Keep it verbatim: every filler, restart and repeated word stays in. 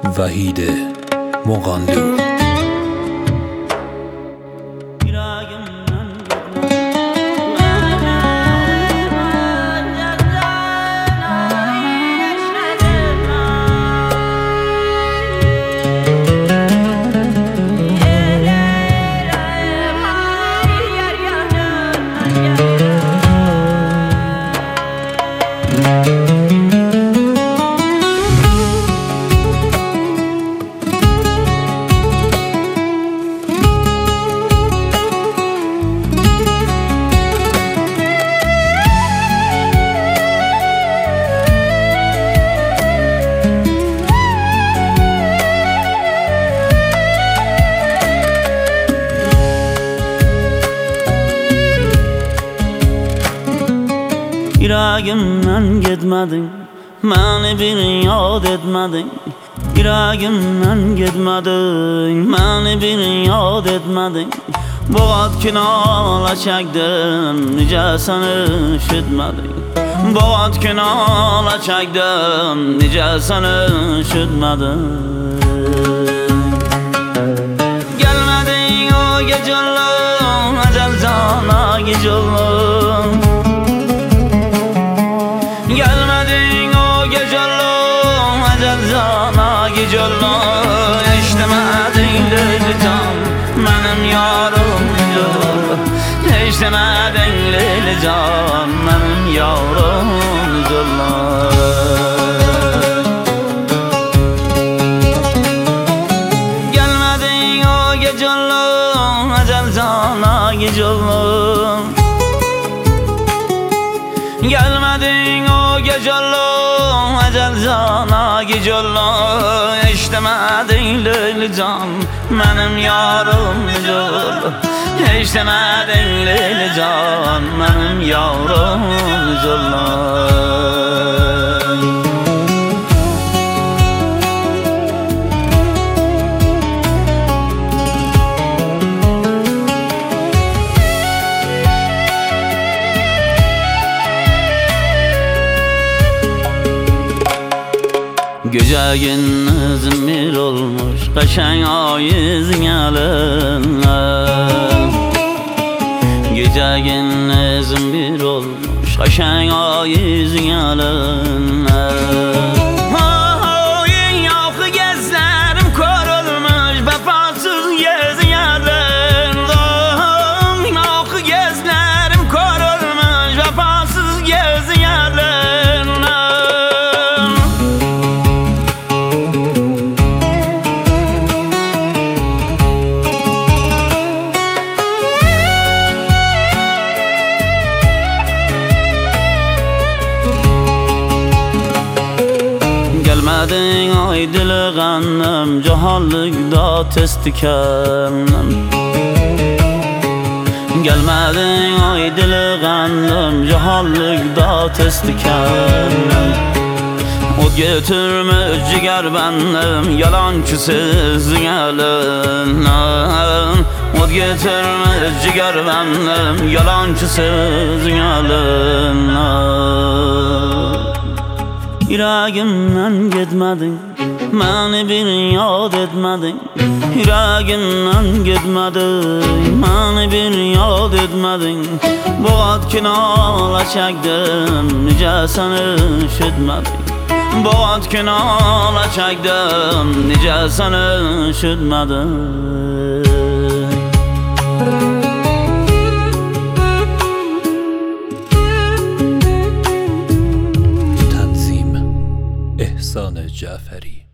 وحید مغانلو Yüreğimden gitmedin, beni bir yad etmedin. Yüreğimden gitmedin, beni bir yad etmedin. Bu ad kinala çektim, nice seni üşütmedin. Bu ad kinala çektim, nice seni üşütmedin. Gelmedin o geceler, ecel cana geceler. Gelmedin o geceler, ecel cana geceler. İştemedin leyli can, benim yarım zor. İştemedin leyli can, benim yarım zorlar. Gelmedin o geceler, ecel cana geceler. Gelmedin o geceler, ecel cana geceler. İştemedin leyli can, benim yarım zor. İştemedin leyli can, benim yarım zorlar. Göceğin İzmir olmuş, kaşen ayızın elinle. Göceğin İzmir olmuş, kaşen ayızın elinle. Oy, yavru gözlerim kör olmuş, vefasız yüzün elinle. Yavru gözlerim kör olmuş, vefasız yüzün elinle. Gelmedin ay dileğendim, cehallıkta test dikendim. Gelmedin ay dileğendim, cehallıkta test dikendim. Ot götürmüş ciger bendim, yalancı sizin elinden. Ot götürmüş ciger bendim, yalancı sizin elinden. Yüreğimden gitmedin, beni bir yad etmedin. Yüreğimden gitmedin, beni bir yad etmedin. Bu ad kinala çektim, nice seni üşütmedin. Bu ad kinala çektim, nice seni üşütmedin. احسان جعفری